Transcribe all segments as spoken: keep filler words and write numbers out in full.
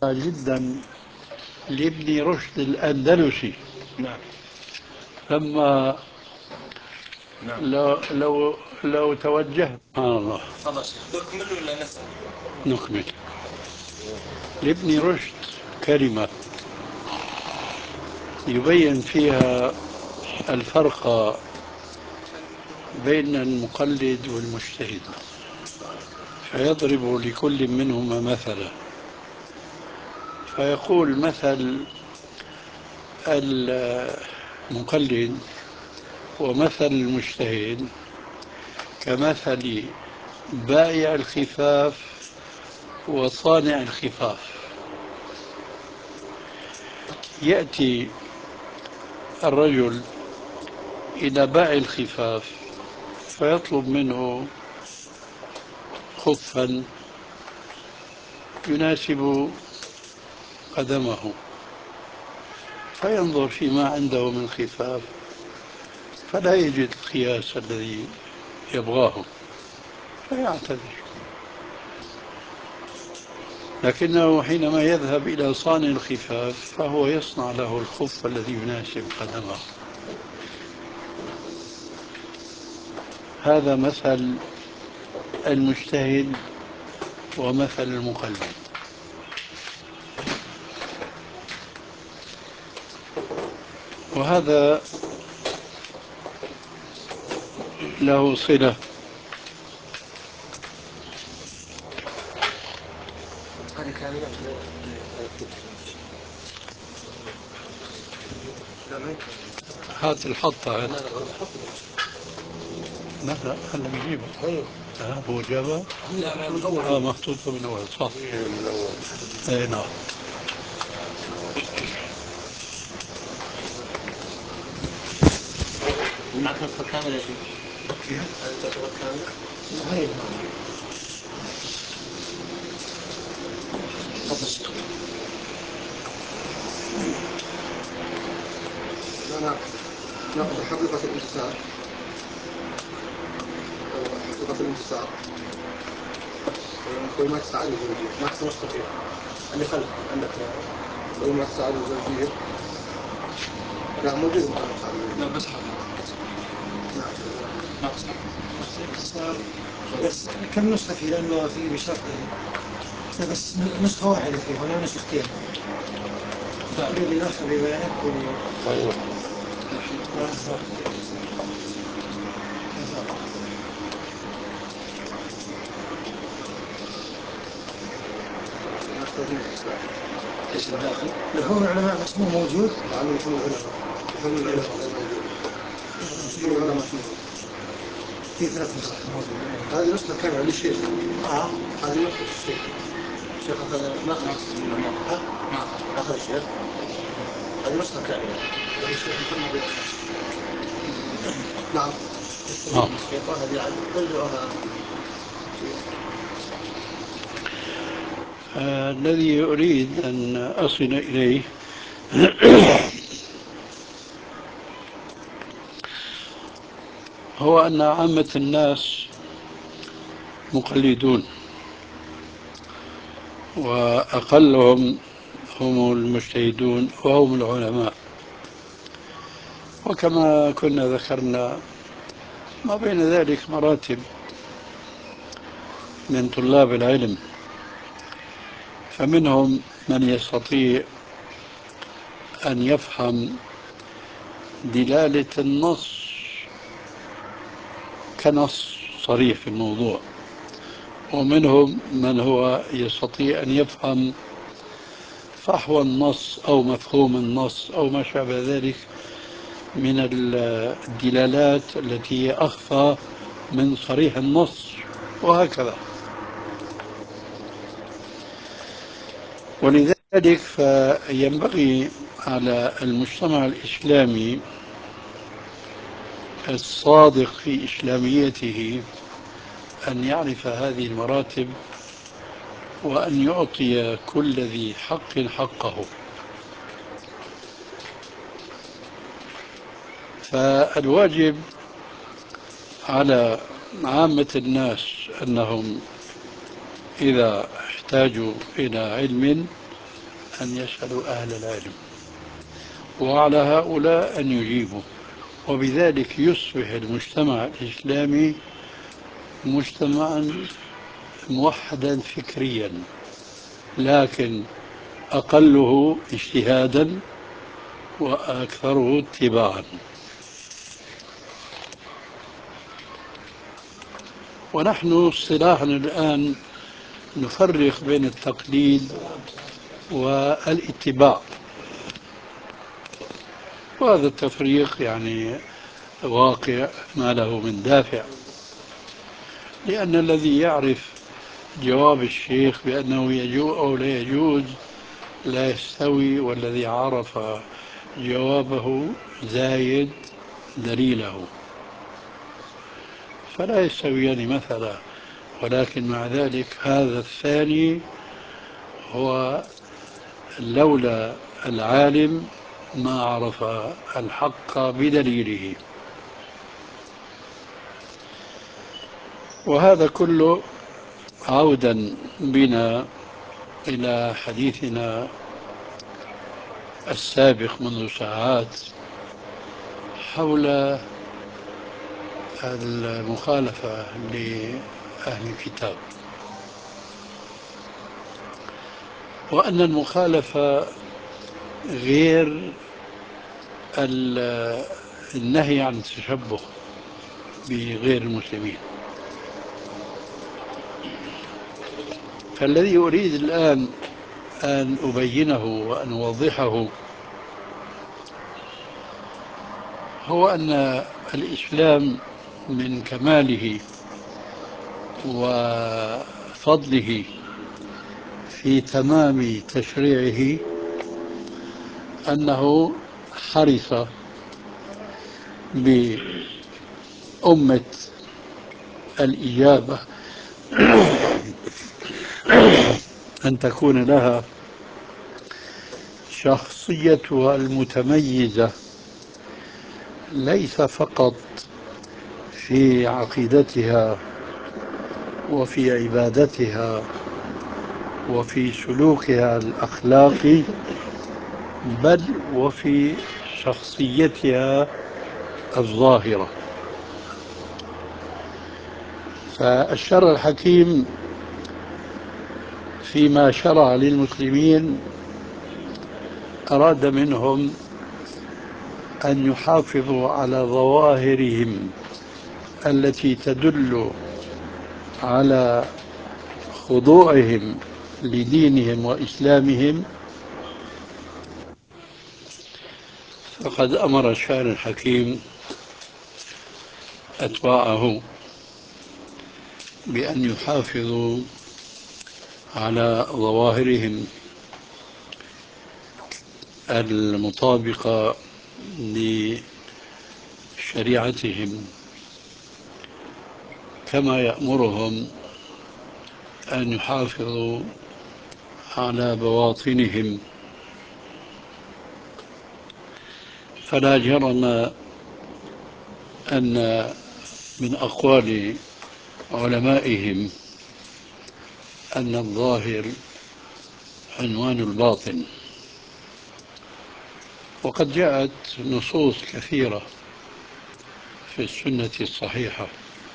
جدا لابن رشد الأندلسي. نعم. لما نعم. لو لو لو توجهت سبحان الله. خلاص نكمل ولا نسأل؟ نكمل. لابن رشد كلمة يبين فيها الفرق بين المقلد والمجتهد، فيضرب لكل منهما مثلا، فيقول مثل المقلد ومثل المجتهد كمثل بائع الخفاف وصانع الخفاف. يأتي الرجل إلى بائع الخفاف فيطلب منه خفا يناسب قدمه، فينظر فيما عنده من خفاف فلا يجد القياس الذي يبغاه فيعتذر، لكنه حينما يذهب إلى صانع الخفاف فهو يصنع له الخف الذي يناسب قدمه. هذا مثل المجتهد ومثل المقلد. وهذا له صلة هذه كاملة. هات الحطة. لا لا هلا بيجيبها. آه هو جابها؟ لا من أول. اه محطوطة من أول صح. من أول. اي نعم. معك نسخة كاملة يا شيخ؟ كيف؟ هل تعتبر كاملة؟ هي أنا ناخذ حقيقة الانتصار. حقيقة الانتصار مفهومات السعادة الزوجية، ناقص نسختين اللي خلف عندك مفهومات السعادة الزوجية. لا موجود مفهومات السعادة الزوجية. لا بس حقيقة. نعم ناقص حقيقة الانتصار بس كم نسخة فيه؟ لأنه في بشرط بس نسخة واحدة فيه ولا نسختين؟ أريد الأخ بما يكون طيب. ايش الداخل؟ مفهوم العلماء بس مو موجود؟ لعله مفهوم العلماء. مفهوم العلماء غير موجود. مفهوم العلماء مش موجود. في ثلاث نسخ موجودة. هذه نسخة كاملة للشيخ. اه هذه نسخة الشيخ. الشيخ أخذ ما أخذ ولا ما أخذ؟ ما أخذ. أخذ الشيخ. هذه نسخة كاملة. الشيخ محمد بن نعم. آه. الشيخ وهذه عاد ترجعها. آه الذي أريد أن أصل إليه هو أن عامة الناس مقلدون وأقلهم هم المجتهدون وهم العلماء. وكما كنا ذكرنا ما بين ذلك مراتب من طلاب العلم، فمنهم من يستطيع أن يفهم دلالة النص كنص صريح في الموضوع، ومنهم من هو يستطيع أن يفهم فحوى النص أو مفهوم النص أو ما شابه ذلك من الدلالات التي هي أخفى من صريح النص، وهكذا. ولذلك فينبغي على المجتمع الإسلامي الصادق في إسلاميته أن يعرف هذه المراتب وأن يعطي كل ذي حق حقه. فالواجب على عامة الناس أنهم إذا احتاجوا إلى علم أن يسألوا أهل العلم، وعلى هؤلاء أن يجيبوا، وبذلك يصبح المجتمع الإسلامي مجتمعا موحدا فكريا، لكن أقله اجتهادا وأكثره اتباعا. ونحن اصطلاحا الآن نفرق بين التقليد والاتباع، وهذا التفريق يعني واقع ما له من دافع، لأن الذي يعرف جواب الشيخ بأنه يجوز أو لا يجوز لا يستوي، والذي عرف جوابه زايد دليله، فلا يستويان مثلا. ولكن مع ذلك هذا الثاني هو لولا العالم ما عرف الحق بدليله. وهذا كله عودا بنا إلى حديثنا السابق منذ ساعات حول المخالفة لأهل الكتاب، وأن المخالفة غير النهي عن التشبه بغير المسلمين. فالذي أريد الآن أن أبينه وأن أوضحه هو أن الإسلام من كماله وفضله في تمام تشريعه أنه حرص بأمة الإجابة أن تكون لها شخصيتها المتميزة، ليس فقط في عقيدتها وفي عبادتها وفي سلوكها الأخلاقي، بل وفي شخصيتها الظاهرة. فالشرع الحكيم فيما شرع للمسلمين أراد منهم أن يحافظوا على ظواهرهم التي تدل على خضوعهم لدينهم وإسلامهم. فقد أمر الشارع الحكيم أتباعه بأن يحافظوا على ظواهرهم المطابقة لشريعتهم، كما يأمرهم أن يحافظوا على بواطنهم. فلا جرم أن من أقوال علمائهم أن الظاهر عنوان الباطن. وقد جاءت نصوص كثيرة في السنة الصحيحة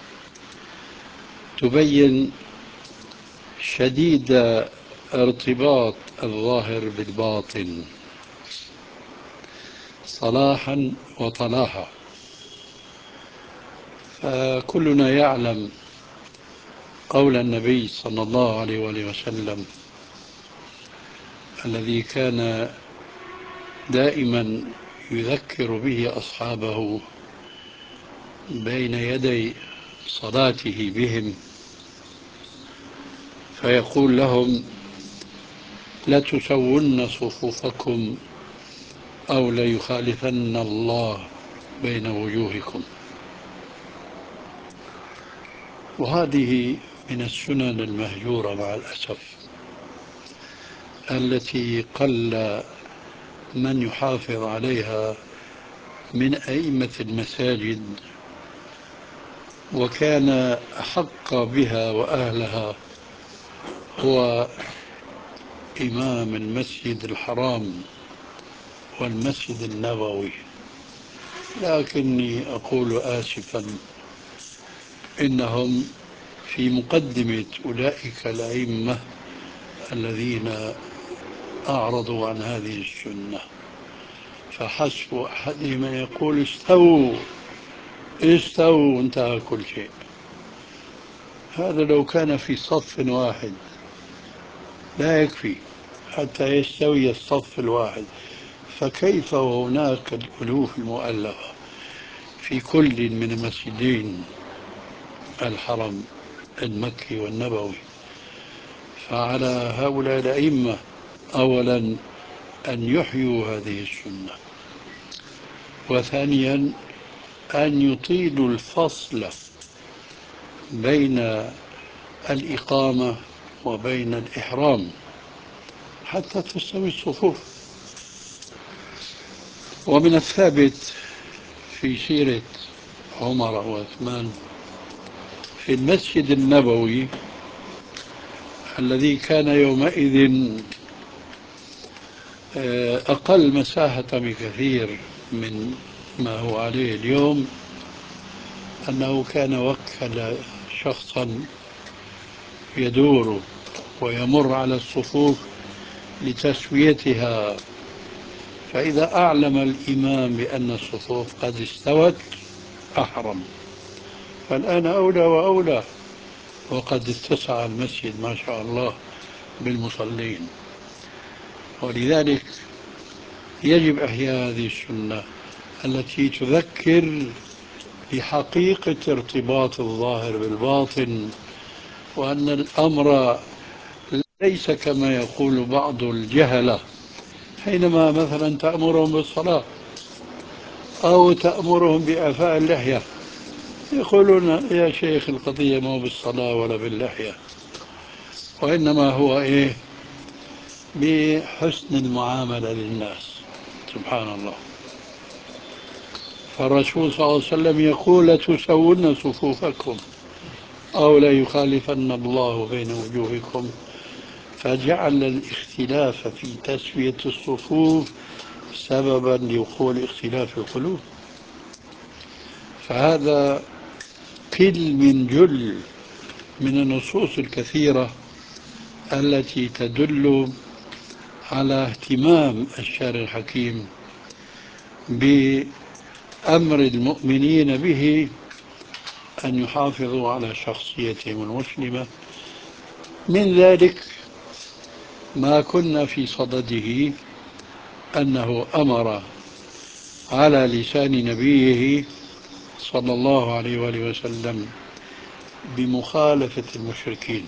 تبين شديد ارتباط الظاهر بالباطن صلاحا وطلاحا. فكلنا يعلم قول النبي صلى الله عليه وآله وسلم الذي كان دائما يذكر به أصحابه بين يدي صلاته بهم، فيقول لهم: لتسون صفوفكم أو ليخالفن الله بين وجوهكم. وهذه من السنن المهجورة مع الأسف، التي قل من يحافظ عليها من أئمة المساجد، وكان أحق بها وأهلها هو إمام المسجد الحرام والمسجد النبوي، لكني أقول آسفا إنهم في مقدمة أولئك الأئمة الذين أعرضوا عن هذه السنة، فحسب أحدهم أن يقول استووا استووا وانتهى كل شيء. هذا لو كان في صف واحد لا يكفي حتى يستوي الصف الواحد، فكيف وهناك الألوف المؤلفة في كل من المسجدين الحرم المكي والنبوي؟ فعلى هؤلاء الأئمة أولا أن يحيوا هذه السنة، وثانيا أن يطيلوا الفصل بين الإقامة وبين الإحرام حتى تستوي الصفوف. ومن الثابت في سيرة عمر وعثمان في المسجد النبوي الذي كان يومئذ أقل مساحة بكثير من ما هو عليه اليوم، أنه كان وكل شخصا يدور ويمر على الصفوف لتسويتها، فإذا أعلم الإمام بأن الصفوف قد استوت أحرم. فالآن أولى وأولى، وقد اتسع المسجد ما شاء الله بالمصلين. ولذلك يجب إحياء هذه السنة التي تذكر بحقيقة ارتباط الظاهر بالباطن، وأن الأمر ليس كما يقول بعض الجهلة حينما مثلا تأمرهم بالصلاة أو تأمرهم بإعفاء اللحية، يقولون يا شيخ القضية ما بالصلاة ولا باللحية، وإنما هو إيه بحسن المعاملة للناس. سبحان الله. فالرسول صلى الله عليه وسلم يقول لتسون صفوفكم أو لا يخالفن الله بين وجوهكم، فجعل الاختلاف في تسوية الصفوف سببا لوقوع اختلاف القلوب. فهذا قل من جل من النصوص الكثيرة التي تدل على اهتمام الشارع الحكيم بأمر المؤمنين به أن يحافظوا على شخصيتهم المسلمة. من ذلك ما كنا في صدده أنه أمر على لسان نبيه صلى الله عليه وآله وسلم بمخالفة المشركين.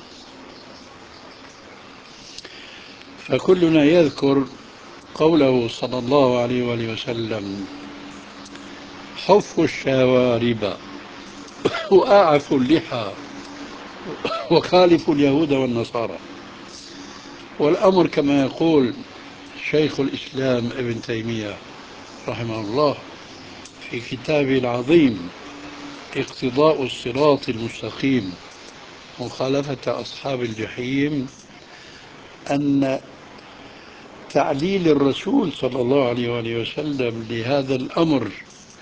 فكلنا يذكر قوله صلى الله عليه وآله وسلم حفوا الشوارب وأعفوا اللحى وخالفوا اليهود والنصارى. والأمر كما يقول شيخ الإسلام ابن تيمية رحمه الله في كتابه العظيم اقتضاء الصراط المستقيم مخالفة أصحاب الجحيم، أن تعليل الرسول صلى الله عليه وآله وسلم لهذا الأمر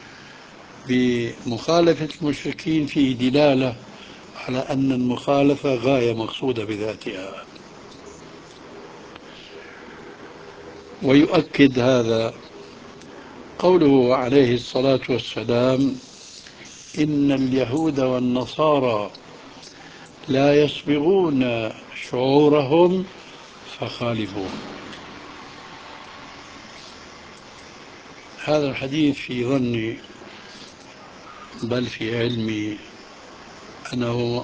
بمخالفة المشركين فيه دلالة على أن المخالفة غاية مقصودة بذاتها. ويؤكد هذا قوله عليه الصلاة والسلام إن اليهود والنصارى لا يسبغون شعورهم فخالفوه. هذا الحديث في ظني بل في علمي أنه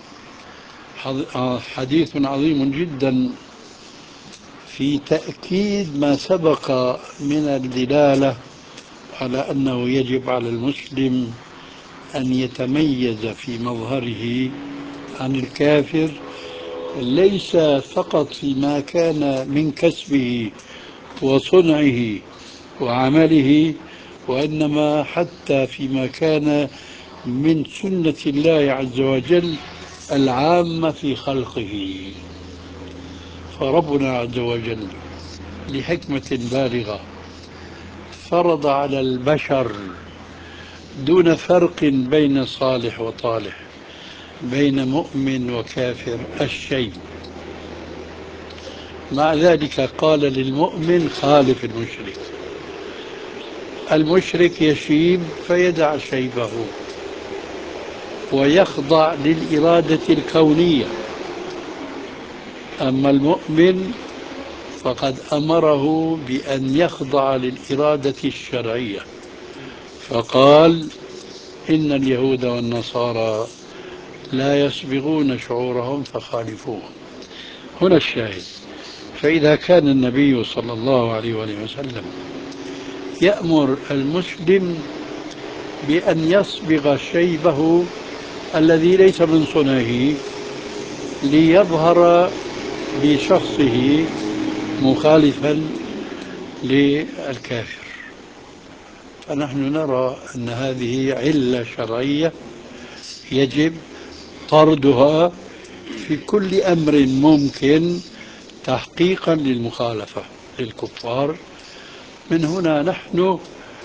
حديث عظيم جدا في تأكيد ما سبق من الدلالة على أنه يجب على المسلم أن يتميز في مظهره عن الكافر، ليس فقط فيما كان من كسبه وصنعه وعمله، وإنما حتى فيما كان من سنة الله عز وجل العامة في خلقه. فربنا عز وجل لحكمة بالغة فرض على البشر دون فرق بين صالح وطالح، بين مؤمن وكافر، الشيب. مع ذلك قال للمؤمن خالف المشرك. المشرك يشيب فيدع شيبه ويخضع للإرادة الكونية، أما المؤمن فقد أمره بأن يخضع للإرادة الشرعية، فقال إن اليهود والنصارى لا يسبغون شعورهم فخالفوهم. هنا الشاهد. فإذا كان النبي صلى الله عليه وآله وسلم يأمر المسلم بأن يصبغ شيبه الذي ليس من صنعه ليظهر بشخصه مخالفا للكافر، فنحن نرى أن هذه علة شرعية يجب طردها في كل أمر ممكن تحقيقا للمخالفة للكفار. من هنا نحن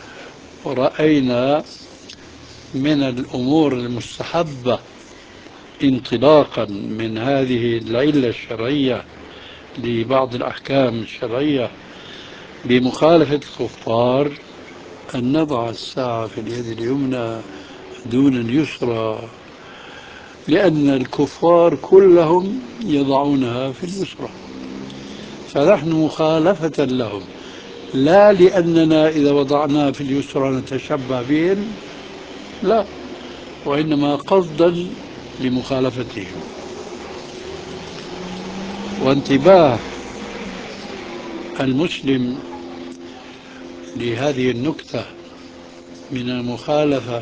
رأينا من الأمور المستحبة انطلاقا من هذه العلة الشرعية لبعض الأحكام الشرعية بمخالفة الكفار أن نضع الساعة في اليد اليمنى دون اليسرى، لأن الكفار كلهم يضعونها في اليسرى، فنحن مخالفة لهم لا لأننا إذا وضعناها في اليسرى نتشبه بهم، لا، وإنما قصدا لمخالفتهم. وانتباه المسلم لهذه النكتة من المخالفة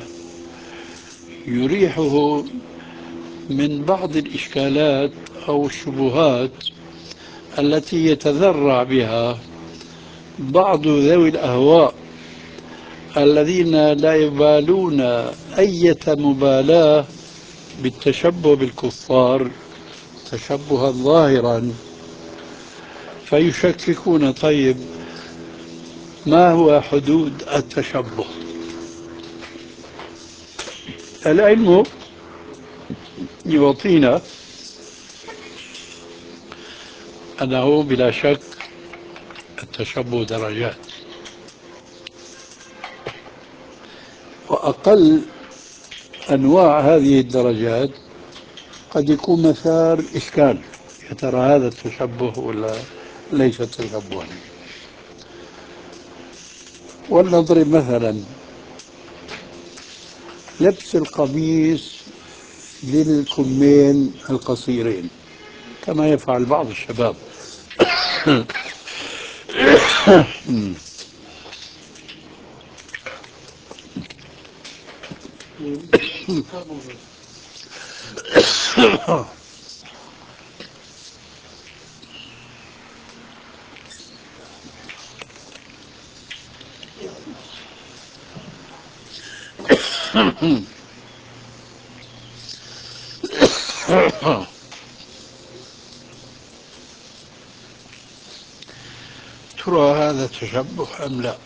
يريحه من بعض الإشكالات أو الشبهات التي يتذرع بها بعض ذوي الأهواء الذين لا يبالون أي مبالاة بالتشبه بالكفار تشبها ظاهرا، فيشككون طيب ما هو حدود التشبه؟ العلم يعطينا أنه بلا شك التشبه درجات، وأقل أنواع هذه الدرجات قد يكون مثار إشكال، يا ترى هذا التشبه ولا ليس تشبها. ولنضرب مثلا لبس القميص للكمين القصيرين كما يفعل بعض الشباب. ترى هذا تشبه أم لا؟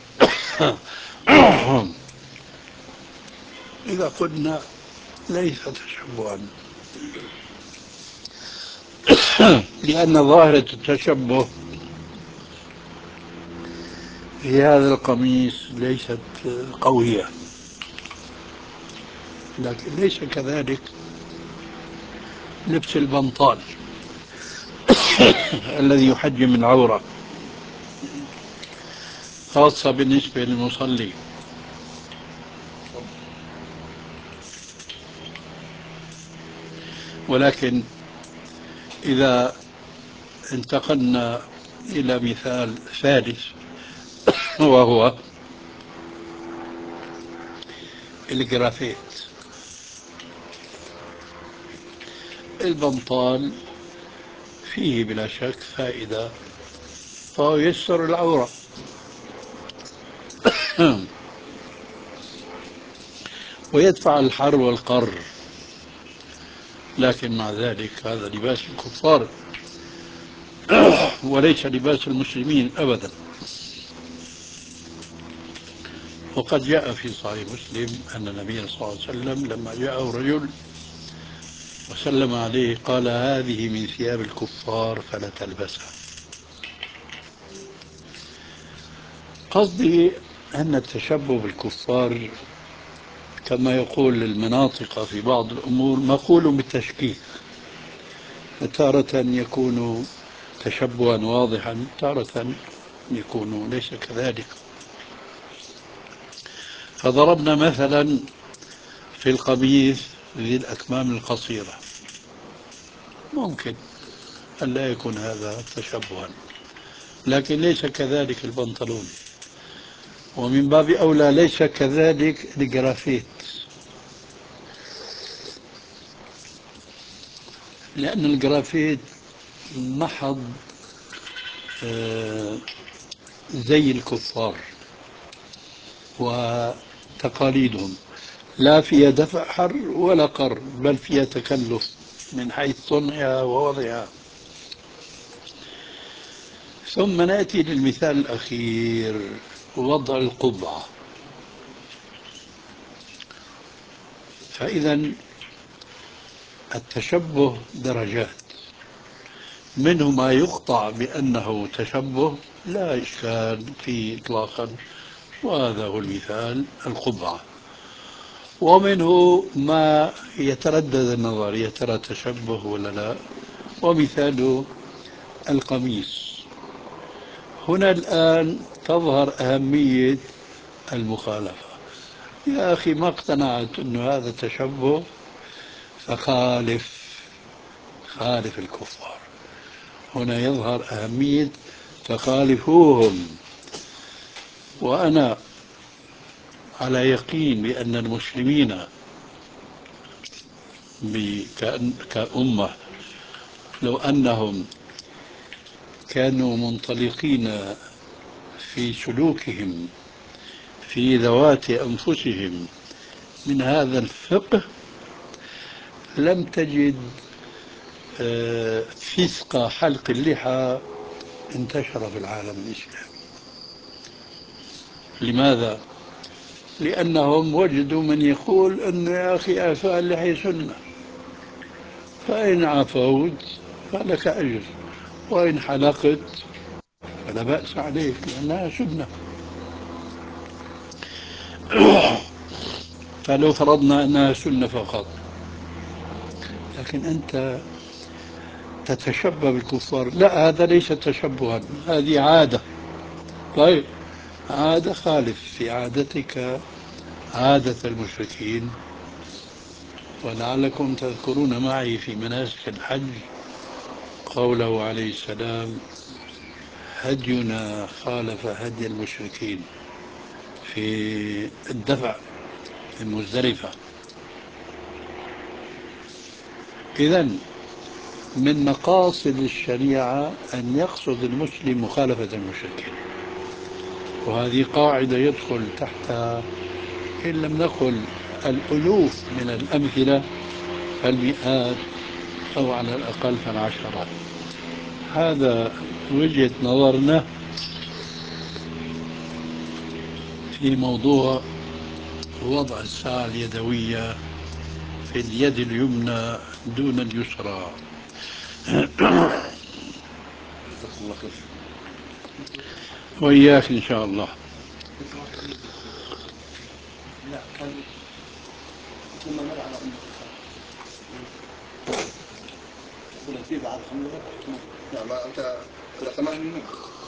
إذا قلنا ليس تشبها، لأن ظاهرة التشبه في هذا القميص ليست قوية، لكن ليس كذلك لبس البنطال الذي يحجم العورة، خاصة بالنسبة للمصلي. ولكن إذا انتقلنا إلى مثال ثالث وهو الجرافيت، البنطال فيه بلا شك فائدة، فهو يستر العورة ويدفع الحر والقر، لكن مع ذلك هذا لباس الكفار وليس لباس المسلمين أبدا. وقد جاء في صحيح مسلم أن النبي صلى الله عليه وسلم لما جاءه رجل وسلم عليه قال: هذه من ثياب الكفار فلا تلبسها. قصدي أن التشبه بالكفار كما يقول المناطق في بعض الأمور مقول بالتشكيك، تارة يكون تشبها واضحا، تارة يكون ليس كذلك. فضربنا مثلا في القميص ذي الأكمام القصيرة، ممكن أن لا يكون هذا تشبها، لكن ليس كذلك البنطلون، ومن باب أولى ليس كذلك الجرافيت، لأن الجرافيت محض آه، زي الكفار وتقاليدهم، لا فيها دفع حر ولا قر، بل فيها تكلف من حيث صنعها ووضعها. ثم نأتي للمثال الأخير، وضع القبعة. فإذا التشبه درجات، منه ما يقطع بأنه تشبه لا إشكال فيه إطلاقا، وهذا هو المثال القبعة. ومنه ما يتردد النظر، يا ترى تشبه ولا لا، ومثاله القميص. هنا الآن تظهر أهمية المخالفة. يا أخي ما اقتنعت أن هذا تشبه، فخالف، خالف الكفار. هنا يظهر أهمية فخالفوهم. وأنا على يقين بأن المسلمين كأمة لو أنهم كانوا منطلقين في سلوكهم في ذوات أنفسهم من هذا الفقه، لم تجد فسق حلق اللحى انتشر في العالم الإسلامي. لماذا؟ لأنهم وجدوا من يقول أن يا أخي إعفاء اللحية سنة، فإن عفوت فلك أجر، وإن حلقت فلا بأس عليك لأنها سنة. فلو فرضنا أنها سنة فقط، لكن أنت تتشبه بالكفار، لا هذا ليس تشبها، هذه عادة. طيب عادة، خالف في عادتك عادة المشركين. ولعلكم تذكرون معي في مناسك الحج قوله عليه السلام: هدينا خالف هدي المشركين في الدفع في مزدلفة. إذن من مقاصد الشريعة أن يقصد المسلم مخالفة المشركين، وهذه قاعدة يدخل تحتها إن لم نقل الألوف من الأمثلة فالمئات، أو على الأقل فالعشرات. هذا وجهة نظرنا في موضوع وضع الساعة اليدوية في اليد اليمنى دون اليسرى. جزاكم الله خير. وإياك إن شاء الله. لا كان لما مر على أمك تقول في بعد خمسة. نعم أنت ثمان منك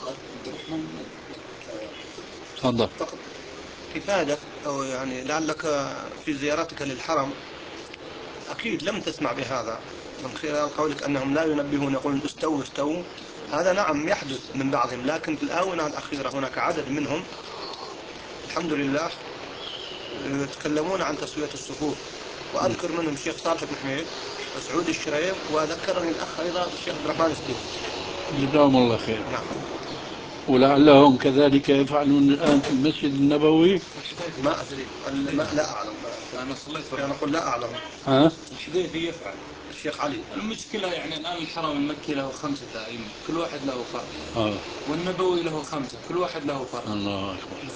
تفضل. فقط إفادة، أو يعني لعلك في زيارتك للحرم أكيد لم تسمع بهذا من خلال قولك أنهم لا ينبهون، يقولون استووا استووا. هذا نعم يحدث من بعضهم، لكن في الآونة الأخيرة هناك عدد منهم الحمد لله يتكلمون عن تسوية الصفوف. وأذكر منهم الشيخ صالح بن حميد وسعود الشريف، وذكرني الأخ أيضا الشيخ عبد الرحمن السديس، جزاهم الله خير. نعم. ولعلهم كذلك يفعلون الآن في المسجد النبوي. ما أدري، ما لا أعلم. أنا صليت، أنا أقول لا أعلم. ها؟ الحديثي يفعل الشيخ علي. المشكلة يعني الآن الحرم المكي له خمسة أئمة كل واحد له فرع، آه. والنبوي له خمسة كل واحد له فرع. الله أكبر.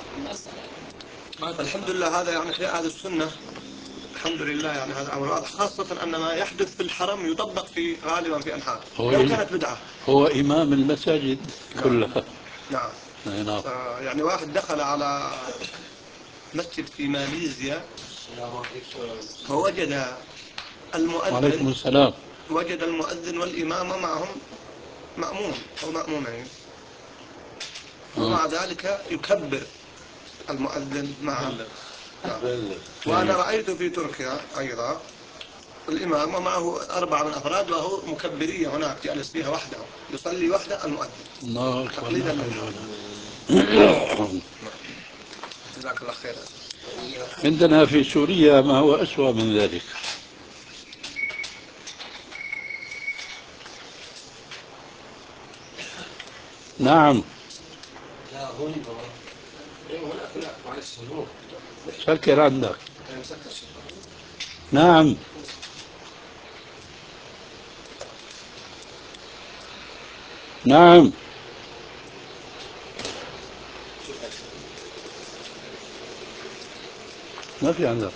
الحمد لله هذا يعني في أهل السنة الحمد لله يعني هذا أمر واضح، خاصة أن ما يحدث في الحرم يطبق في غالبا في أنحاء لو كانت بدعة. هو إمام المساجد كلها. نعم. نعم. يعني واحد دخل على مسجد في ماليزيا فوجد المؤذن وعليكم السلام. وجد المؤذن والإمام معهم مأموم أو مأمومين، ومع ذلك يكبر المؤذن معه. وأنا رأيت في تركيا أيضا الإمام ومعه أربعة من أفراد وهو مكبرية هناك جالس فيها وحده يصلي وحده المؤذن. الله تقليدا أكبر. جزاك الله خير. عندنا في سوريا ما هو أسوأ من ذلك. نعم. سكر عندك. نعم. نعم. ما في عندك.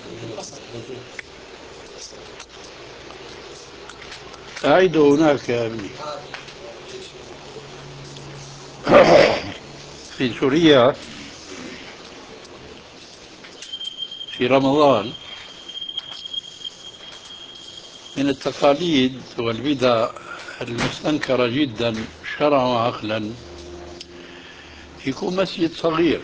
أعيده هناك يا ابني. في سوريا في رمضان من التقاليد والبدع المستنكرة جدا شرعا وعقلا يكون مسجد صغير،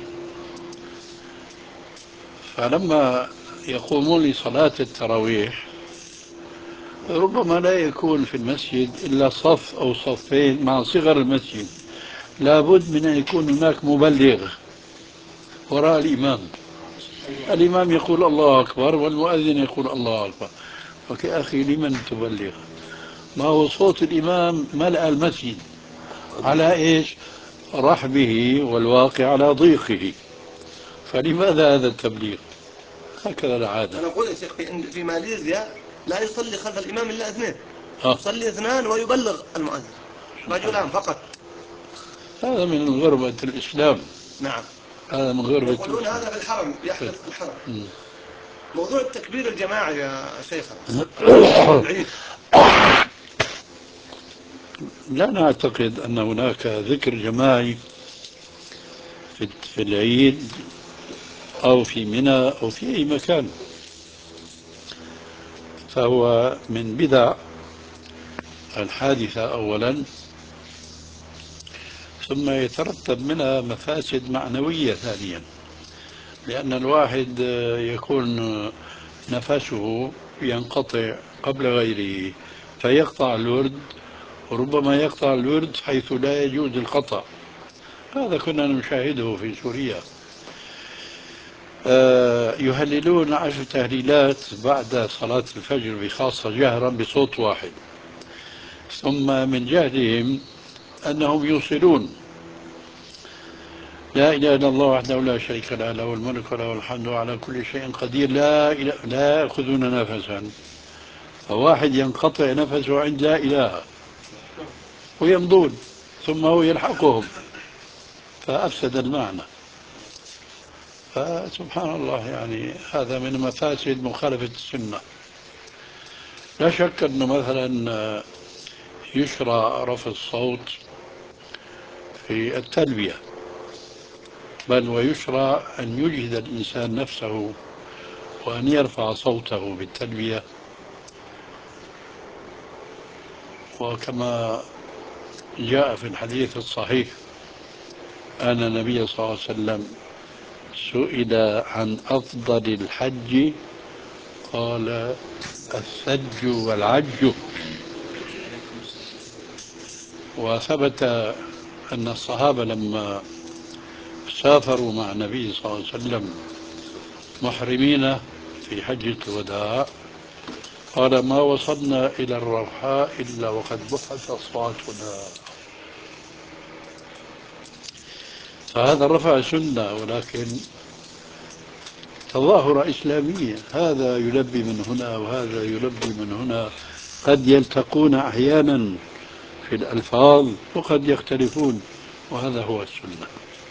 فلما يقومون لصلاة التراويح ربما لا يكون في المسجد إلا صف أو صفين مع صغر المسجد، لابد من أن يكون هناك مبلغ وراء الإمام. الإمام يقول الله أكبر والمؤذن يقول الله أكبر. وكي أخي لمن تبلغ؟ ما هو صوت الإمام ملأ المسجد على إيش؟ رحبه والواقع على ضيقه، فلماذا هذا التبليغ؟ هكذا العادة. أنا أقول يا شيخ في, في ماليزيا لا يصلي خلف الإمام إلا اثنين. آه. يصلي اثنان ويبلغ المؤذن رجلان فقط. هذا من غربة الإسلام. نعم. هذا من غربة يقولون الإسلام. هذا في الحرم يحدث في الحرم. م. موضوع التكبير الجماعي يا شيخنا العيد، لا نعتقد أن هناك ذكر جماعي في العيد أو في منى أو في أي مكان، فهو من بدع الحادثة أولا، ثم يترتب منها مفاسد معنوية ثانيا، لأن الواحد يكون نفسه ينقطع قبل غيره فيقطع الورد، وربما يقطع الورد حيث لا يجوز القطع. هذا كنا نشاهده في سوريا. آه يهللون عشر تهليلات بعد صلاة الفجر بخاصة جهرا بصوت واحد، ثم من جهلهم أنهم يوصلون لا إله إلا الله وحده لا شريك له له الملك وله الحمد وعلى كل شيء قدير، لا إله لا يأخذون نفسا، فواحد ينقطع نفسه عند لا إله ويمضون ثم هو يلحقهم فأفسد المعنى. فسبحان الله، يعني هذا من مفاسد مخالفة السنة. لا شك أنه مثلا يشرع رفع الصوت في التلبية، بل ويشرع أن يجهد الإنسان نفسه وأن يرفع صوته بالتلبية. وكما جاء في الحديث الصحيح أن النبي صلى الله عليه وسلم سئل عن أفضل الحج قال الثج والعج. وثبت أن الصحابة لما سافروا مع النبي صلى الله عليه وسلم محرمين في حجة الوداع قال ما وصلنا إلى الروحاء إلا وقد بحت أصواتنا. فهذا رفع سنة، ولكن تظاهرة إسلامية، هذا يلبي من هنا وهذا يلبي من هنا، قد يلتقون أحيانا في الألفاظ وقد يختلفون، وهذا هو السنة.